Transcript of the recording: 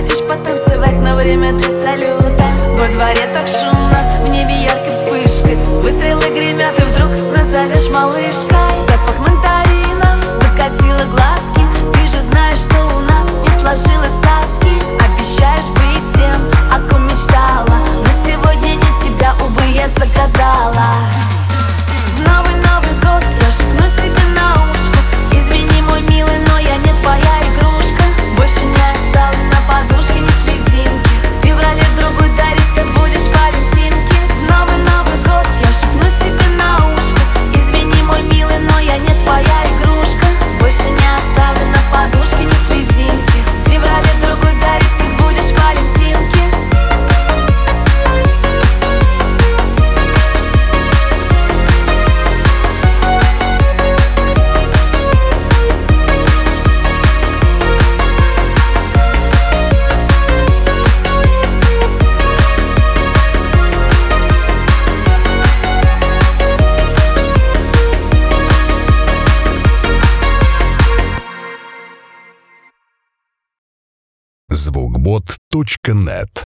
пригласишь потанцевать на время для салюта. Во дворе так шумно, в небе яркой вспышкой, выстрелы гремят и вдруг назовешь малышкой. Запах мандаринов закатила глазки. Ты же знаешь, что у нас не сложилось сказки. Обещаешь быть тем, о ком мечтала, но сегодня не тебя, увы, я загадала. В Новый год я шепну тебе на ушко: извини, мой милый, но я не твоя игрушка. Больше не оставлю на подушке ни слезинки. В феврале другой дарить ты будешь валентинки. В Новый год я шепну тебе на ушко: извини, мой милый, но я не твоя игрушка. Больше не оставлю на подушке ни слезинки. В феврале другой дарить ты будешь валентинки. Звукбот.нет